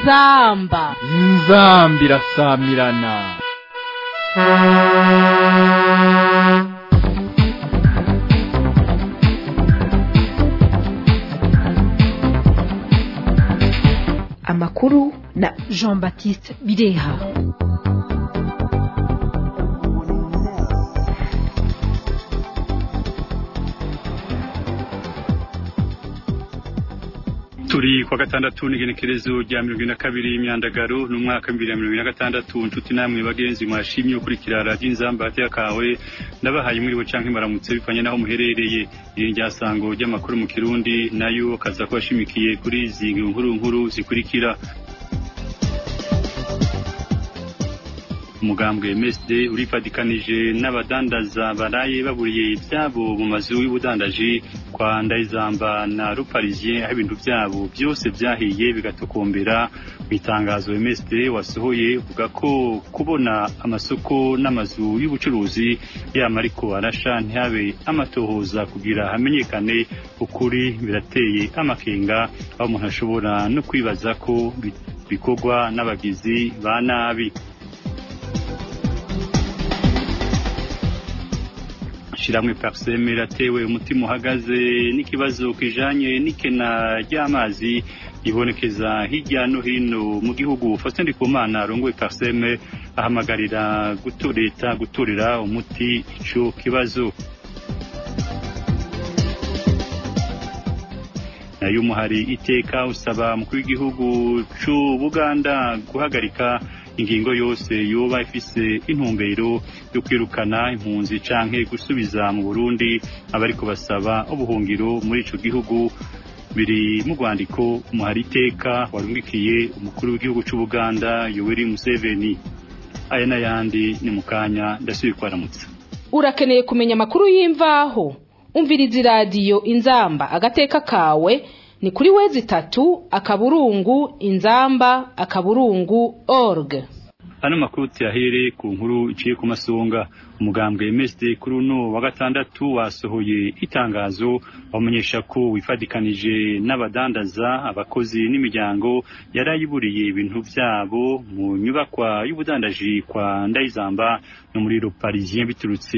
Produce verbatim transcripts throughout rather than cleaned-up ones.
inzamba inzambi irasamirana. Amakuru na Jean Baptiste Bireha. Turi kwa gatandatu n'igenekerezo rya mirongo ine na kabiri imyandagaro n'umwaka wa bibiri na mirongo ine na gatandatu. Inshuti namwe bagenzi mwashimye ukurikira radio Inzamba yakawe nabahaye muri bo canke maramutse bifanye naho muherereye. Iri ryasango ry'amakuru mu Kirundi nayo kaza kwashimikiye kuri izi nkuru nkuru zikurikira. Umugambwe M S D urifadikanije n'abadandaza baraye baburiye ibyabo mu mazu y'ubudandaji kwa Ndayizamba na Ruparisien, aho ibintu byabo byose byahiye bigatokombera. Bitangazo M S D wasohoye uvuga ko kubona amasoko n'amazu y'ubucuruzi yamariko arasha ntihabe amatohoza kugira hamenyekane ukuri birateye amakenga, aho umuntu ashobora no kwibaza ko bikorwa n'abagizi ba nabi. Shiramwe Parseme iratewe umutima uhagaze n'ikibazo kijanye n'ikena ry'amazi ibonekeza hirya no hino mu gihugu. Faustin Ndikumana arongoye Parseme ahamagarira gutoreta gutorera umuti ico kibazo. Nayo umuhari iteka usaba mukuru w'igihugu c'u Buganda guhagarika ingingo yose yoba ifise intumbero yo kwirukana impunzi canke gusubiza mu Burundi abariko basaba ubuhungiro muri ico gihugu. Biri mu rwandiko umuhari iteka warungikiye umukuru w'igihugu c'u Buganda Yoweri Museveni. Aya n'ayandi ni mukanya ndasubiye kwaramutsa. Urakeneye kumenya amakuru y'imvaho? Umviriza radio Inzamba agateka kawe ni kuri wezi tatu akaburungu inzamba akaburungu org. Ano makuru yahere ku nkuru iciye ku masonga. Umugambwe M S D kuri uno wa gatandatu wasohoye itangazo bamenyesha ko wifadikanije n'abadandaza abakozi n'imiryango yarayiburiye ibintu byabo mu nyubakwa y'ubudandaji kwa Ndayizamba no muri Ruparisien biturutse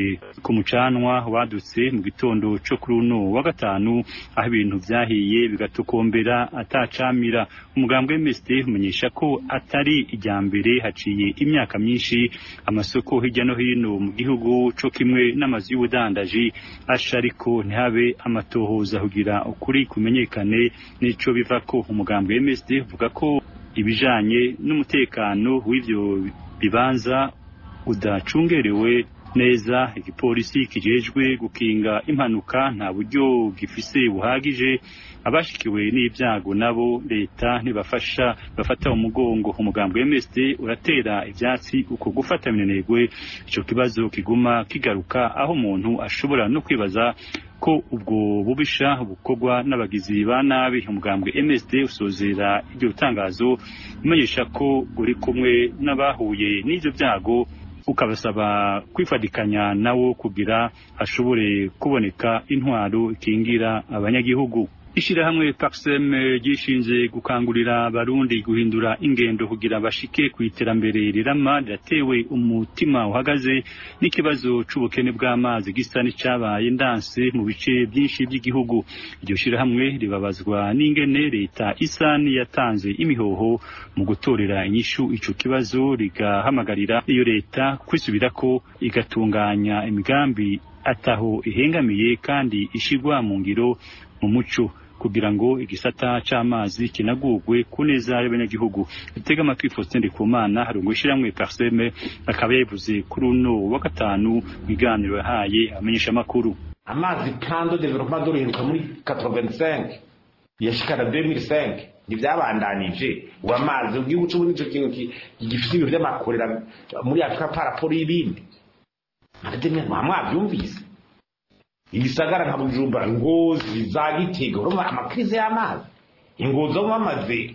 ku mucanwa wadutse mu gitondo cyo kuri uno wa gatanu, aho ibintu byahiye bigatokombera atacamira. Umugambwe M S D umenyesha ko atari ijyambere haciye imyaka myinshi amasoko hirya no hino mu gihugu cyo kimwe n'amazu y'ubudandaji ashariko ntihabe amatohoza kugira ukuri kumenyekane nico biva ko. Umugambwe M S D uvuga ko ibijanye n'umutekano w'ivyo bibanza udacungerewe neza. Igipolisi kijejwe gukinga impanuka nta buryo gifise buhagije, abashikiwe n'ibyago nabo leta ntibafasha bafata umugongo. Umugambwe M S D uratera ivyatsi uko gufata minenegwe ico kibazo kiguma kigaruka, aho umuntu ashobora no kwibaza ko ubwo bubisha bukorwa n'abagizi ba nabi. Umugambwe M S D usozera iryo tangazo umenyesha ko uri kumwe n'abahuye n'ivyo byago, ukabasaba kwifadikanya nawo kugira hashobore kuboneka intwaro ikingira abanyagihugu. Ishirahamwe Parseme gishinze gukangurira abarundi guhindura ingendo kugira bashike ku iterambere rirama riratewe umutima uhagaze n'ikibazo c'ubukene bw'amazi gisa n'icabaye ndanse mu bice byinshi by'igihugu. Iryo shirahamwe ribabazwa n'ingene leta isani yatanze imihoho mu gutorera inyishu ico kibazo, rigahamagarira iyo leta kwisubirako igatunganya imigambi ataho ihengamiye kandi ishigwa mu ngiro mu muco kugira ngo igisata c'amazi kinagurwe kuneza y'abanyagihugu. Itega amatwi Faustin Ndikumana harungo ishiramwe Parseme akaba yavuze kuri uno wa gatanu biganiro yahaye amenyesha amakuru. Amazi kandi development doreruka muri quatre-vingt-cinq yashikara deux mille cinq nivyabandanije uwa amazi ugiye ucu muri ico kintu gifite ibintu by'amakorera muri Afrika paraporo y'ibindi. Nademye mwabyumvise ibisagara nka Bujumbura, Ngozi, za Gitega, urumva amakrize y'amazi. Ingozi zo bamaze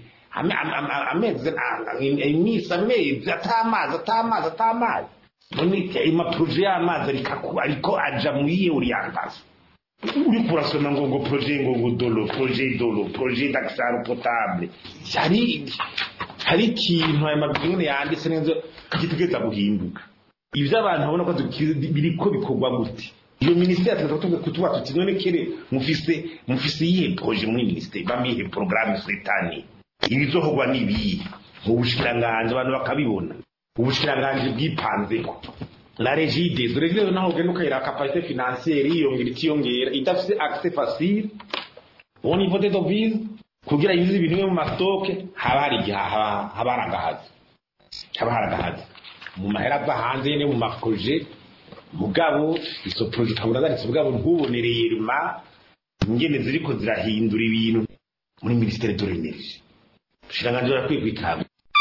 amezi imisi amezi atamazi atamazi atamazi none ima projet y'amazi ariko aja muri orientation uri kurasoma ngo ngo projet ngo ngo dolo projet dolo projet d'accès potable hari hari ikintu aya mabwiriza yanditse neza kitegeza guhinduka ivyo abantu babona ko biriko bikorwa gute iyo ministère atatuka kutuba tutinonekere mufise mufise yihe projet muri ministère bamihe programme setani ibizohogwa nibi mu bushikiranganje abantu bakabibona ubushikiranganje bwipanzeko la régie des règles naho genuka ira capacité financière yongera itiyongera idafise accès facile au niveau des devises kugira yuzi ibintu mu mastoke haba hari gihaha habaragahaza habaragahaza mu mahera za hanze ne mu maprojet mugabo izo project kaburazaritse mugabo ntubonereye rima ingene ziriko zirahindura ibintu muri ministère de l'énergie shiranganje bakwiye kwitanga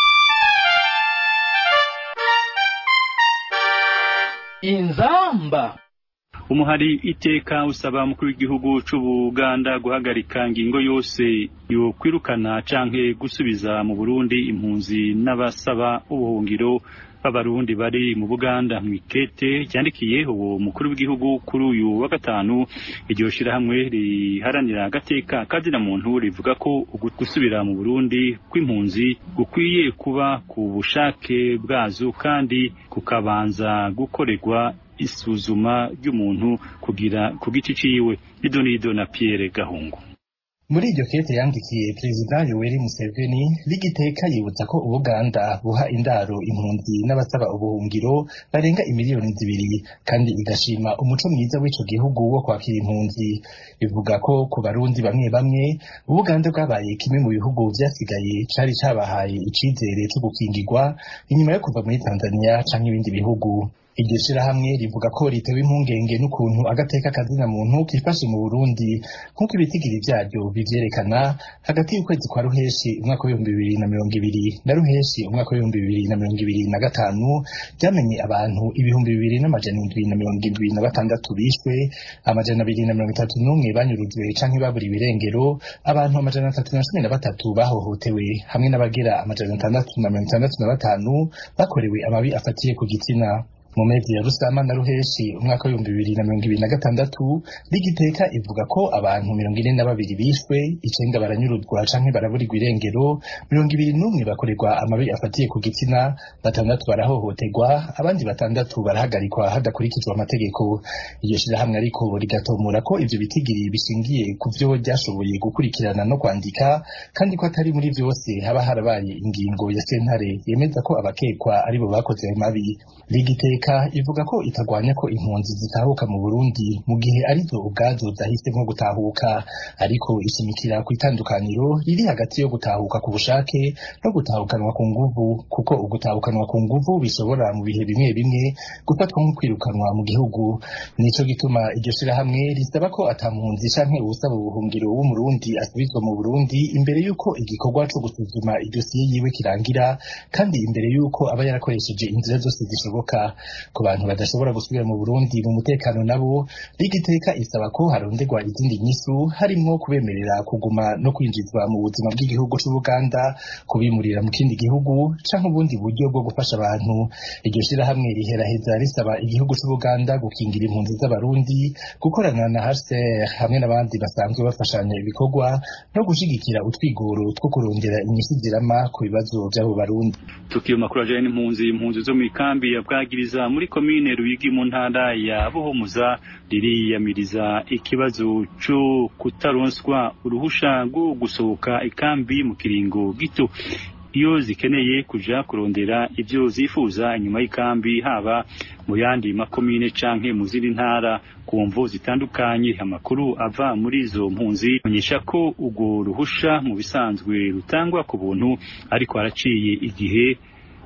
inzamba. Umuhari iteka usaba mukuru w'igihugu c'u Buganda guhagarika ngingo yose yo kwirukana canke gusubiza mu Burundi impunzi n'abasaba ubuhungiro b'abarundi bari mu Buganda mwikete cyandikiye uwo mukuru w'igihugu kuri uyu wa gatanu iryo shira hamwe riharanira agateka kazina muntu rivuga ko gusubira mu Burundi kw'impunzi gukwiye kuba ku bushake bwazo kandi kukabanza gukorerwa isuzuma ry'umuntu kugira ku giti ciwe. Idonido na Pierre Gahungu. Muri iryo kete yandikiye Perezida Yoweri Museveni ligiteka yibutsa ko Ubuganda buha indaro impunzi n'abasaba ubuhungiro barenga imiliyoni zibiri kandi igashima umuco mwiza w'ico gihugu wo kwakira impunzi. Bivuga ko ku barundi bamwe bamwe Ubuganda bwabaye kimwe mu bihugu vyasigaye cari cabahaye icizere cyo gukingirwa inyuma yo kuva muri Tanzania canke ibindi bihugu. Iryo shirahamwe rivuga ko ritewe impungenge n'ukuntu agateka kazina muntu kifashe mu Burundi nk'uko ibitigiri vyaryo bivyerekana hagati y'ukwezi kwa Ruheshi umwaka w'ibihumbi bibiri na mirongo ibiri na Ruheshi umwaka w'ibihumbi bibiri na mirongo ibiri na gatanu ryamenye abantu ibihumbi bibiri n'amajana indwi na mirongo indwi na batandatu bishwe, amajana abiri na mirongo itatu n'umwe banyurujwe canke babura ibirengero, abantu amajana atatu na cumi na batatu bahohotewe hamwe n'abagera amajana atandatu na mirongo itandatu na batanu bakorewe amabi afatiye ku gitsina. Mu mezi ya Rusama na Ruheshi umwaka w'ibihumbi bibiri na mirongo ibiri na gatandatu ligiteka ivuga ko abantu mirongo ine na babiri bishwe, icenda baranyuruzwa canke baraburirwa irengero, mirongo ibiri n'umwe bakorerwa amabi afatiye ku gitsina, batandatu barahohoterwa, abandi batandatu barahagarikwa hadakurikizwa amategeko. Iryo shirahamwe ariko rigatomura ko ivyo bitigiri bishingiye ku vyo ryashoboye gukurikirana no kwandika kandi ko atari muri vyose haba harabaye ingingo ya sentare yemeza ko abakekwa aribo bakoze ayo mabi. Ligiteka ivuga ko itagwanya ko impunzi zitahuka mu Burundi mu gihe arizo ubwazo zahisemo gutahuka, ariko ishimikira ku itandukaniro riri hagati yo gutahuka ku bushake no gutahukanwa ku nguvu, kuko ugutahukanwa ku nguvu bishobora mu bihe bimwe bimwe gufatwa nko kwirukanwa mu gihugu. Nico gituma iryo shirahamwe risaba ko atampunzi canke ubusaba ubuhungiro w'umurundi asubizwa mu Burundi imbere yuko igikorwa co gusuzuma idosiye yiwe kirangira kandi imbere yuko aba yarakoresheje inzira zose zishoboka. Ku bantu badashobora gusubira mu Burundi mu mutekano nabo ligiteka isaba ko haronderwa izindi nyisu harimo kubemerera kuguma no kwinjizwa mu buzima bw'igihugu c'u Buganda, kubimurira mu kindi gihugu canke ubundi buryo bwo gufasha abantu. Iryo shirahamwe riheraheza risaba igihugu c'u Buganda gukingira impunzi z'abarundi, gukorana na H C R hamwe n'abandi basanzwe bafashanya ibikorwa no gushigikira utwigoro two kurondera inyishu zirama ku bibazo by'abo barundi. Tukiyo makuru ajanye n'impunzi impunzi zo mu ikambi ya Bwagiriza muri komine Ruyigi mu ntara ya Buhumuza ririyamiriza ikibazo cyo kutaronswa uruhusha rwo gusohoka ikambi mu kiringo gito iyo zikeneye kuja kurondera ivyo zifuza inyuma y'ikambi haba mu yandi makomine canke mu zindi ntara ku mvo zitandukanye. Amakuru ava muri izo mpunzi amenyesha ko ugo ruhusha mu bisanzwe rutangwa ku buntu ariko haraciye igihe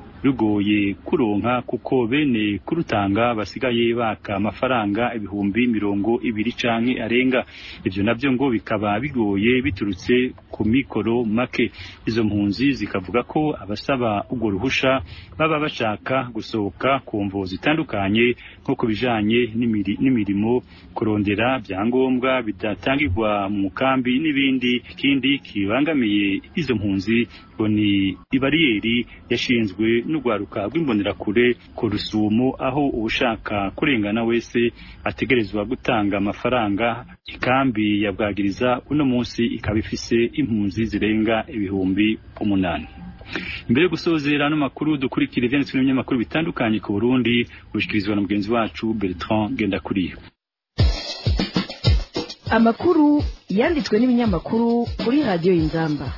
rugoye kuronka kuko bene kurutanga basigaye baka amafaranga ibihumbi mirongo ibiri canke arenga. Ivyo navyo ngo bikaba bigoye biturutse ku mikoro make. Izo mpunzi zikavuga ko abasaba ubwo ruhusha baba bashaka gusohoka ku mvo zitandukanye nko kubijanye n'imirimo, kurondera byangombwa bidatangirwa mu kambi n'ibindi. Kindi kibangamiye izo mpunzi ngo ni ibariyeri yashinzwe n'ugwaruka rw'imbonerakure ku Rusumo, aho ubushaka kurengana wese ategerezwa gutanga amafaranga. Ikambi ya Bwagiriza uno munsi ikaba ifise impunzi zirenga ibihumbi umunani. Imbere yo gusozera no makuru dukurikira ivyanditswe n'ibinyamakuru bitandukanye ku Burundi, bushikirizwa na mugenzi wacu Bertrand Gendakuriyo. Amakuru yanditswe n'ibinyamakuru kuri radio Inzamba.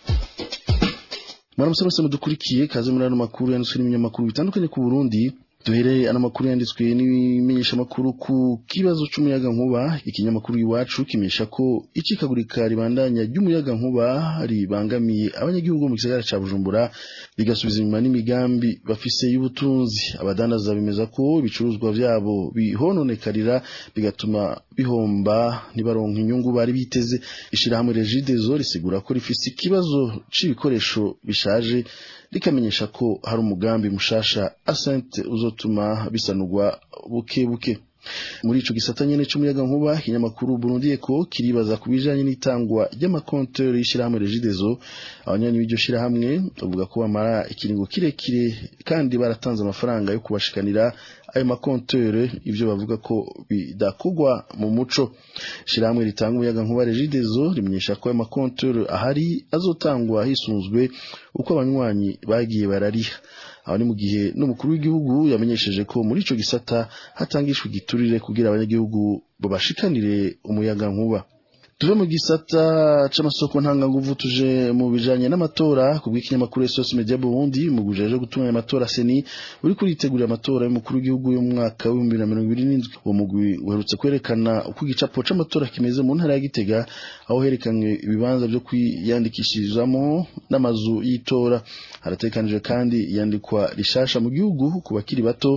Mwaramutse mwese mudukurikiye, kaze muri ano makuru yanditswe n'ibinyamakuru bitandukanye ku Burundi. Duhereye ano makuru yanditswe n'imenyesha makuru ku kibazo c'umuyaga nkuba. Ikinyamakuru Iwacu kimenyesha ko icikagurika ribandanya ry'umuyaga nkuba ribangamiye abanyagihugu mu gisagara ca Bujumbura, bigasubiza inyuma n'imigambi bafise y'ubutunzi. Abadandaza bemeza ko ibicuruzwa vyabo bihononekarira bigatuma bihomba ntibaronka inyungu bari biteze. Ishirahamwe Regideso risigura ko rifise ikibazo c'ibikoresho bishaje, rikamenyesha ko hari umugambi mushasha Asante uzotuma bisanurwa buke buke. Muri ico gisata nyene c'umuyaga nkuba, ikinyamakuru Burundi Eko kiribaza kubijanye n'itangwa ry'amakonteur y'ishirahamwe Regideso. Abanyanyi b'iryo shirahamwe bavuga ko bamara ikiringo kirekire kandi baratanze amafaranga yo kubashikanira ayo makonteur, ivyo bavuga ko bidakugwa mu muco. Shirahamwe ritanga umuyaga nkuba Regideso rimenyesha ko ayo makonteur ahari azotangwa hisunzwe uko abanywanyi bagiye barariha. Aho ni mu gihe n'umukuru w'igihugu yamenyesheje ko muri ico gisata hatangishwe igiturire kugira abanyagihugu babashikanire umuyaga nkuba. Tuve mu gisata c'amasoko ntanganguvu tuje mu bijanye n'amatora. Kubw'ikinyamakuru S O S Media Burundi, mu gujeje gutunganya amatora Seni uri kuritegurira amatora y'umukuru w'igihugu yo mu mwaka wa bibiri na mirongo ibiri n'indwi. Uwo mugwi uherutse kwerekana uko igicapo c'amatora kimeze mu ntara ya Gitega, aho herekanywe ibibanza byo kwiyandikishirizamo n'amazu y'itora. Haratekanijwe kandi iyandikwa rishasha mu gihugu ku bakiri bato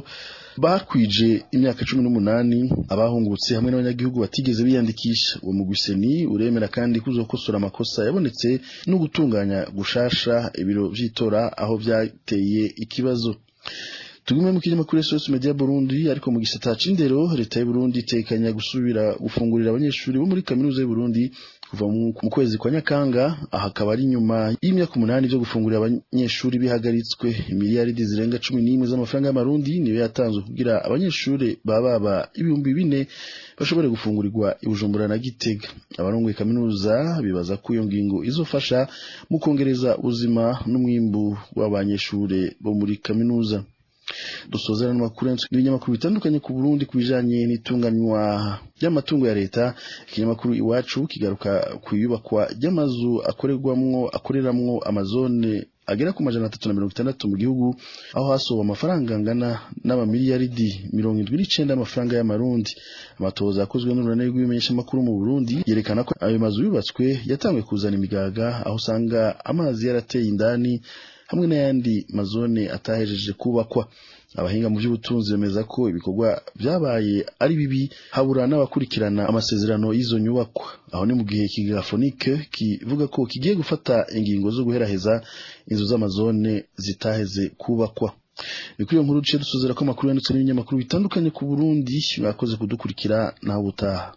bakwije imyaka cumi n'umunani, abahungutse hamwe n'abanyagihugu batigeze biyandikisha. Uwo mugwi Seni uremera kandi kuzokosora amakosa yabonetse no gutunganya gushasha ibiro vy'itora aho vyateye ikibazo. Tugume mu kinyamakuru S O S Media Burundi, ariko mu gisata c'indero, leta y'u Burundi itekanya gusubira gufungurira abanyeshuri bo muri kaminuza y'u Burundi kuva mu kwezi kwa Nyakanga. Aha akaba ari nyuma y'imyaka umunani byo gufungurira abanyeshuri bihagaritswe. Miliyaridi zirenga cumi n'imwe z'amafaranga y'amarundi niyo yatanzwe kugira abanyeshuri bababa ibihumbi bine bashobore gufungurirwa i Bujumbura na Gitega. Abarongoye kaminuza bibaza ko iyo ngingo izofasha mu kongereza ubuzima n'umwimbu w'abanyeshuri bo muri kaminuza. Dusozera n'amakuru y'ibinyamakuru bitandukanye ku Burundi kubijanye n'itunganywa y'amatungo ya leta. Ikinyamakuru Iwacu kigaruka kuyubakwa y'amazu akorerwamwo akoreramwo amazone agera ku majana atatu na mirongo itandatu mu gihugu, aho hasoba amafaranga angana n'amamiliyaridi mirongo indwi n'icenda y'amafaranga y'amarundi. Amatoza yakozwe n'urunani rw'ibimenyesha makuru mu Burundi yerekana ko ayo mazu yubatswe yatangwe kuzana imigaga, aho usanga amazi yarateye indani hamwe n'ayandi mazone atahejeje kubakwa. Abahinga mu by'ubutunzi bemeza ko ibikorwa byabaye ari bibi, habura n'abakurikirana amasezerano y'izo nyubakwa. Aho ni mu gihe Kigafonike kivuga ko kigiye gufata ingingo zo guheraheza inzu z'amazone zitaheze kubakwa. Bikwiye nkuru duce dusuzera ko amakuru yanditse n'ibinyamakuru bitandukanye ku Burundi. Mwakoze kudukurikira, naho butaha.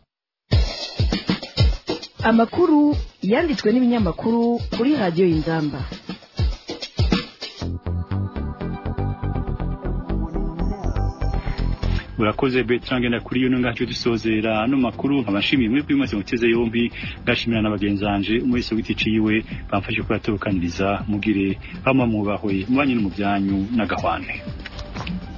Amakuru yanditswe n'ibinyamakuru kuri radio Inzamba. Urakoze Bertrand Gendakuriyo, ngaho dusozera no makuru. Abashimiye mwe kwimaze muteze yombi, ngashimira n'abagenzanje umwese witi ciwe bamfashe kuratokaniriza. Mugire bamwe mubahwe mubanye no mu byanyu n'agahwane.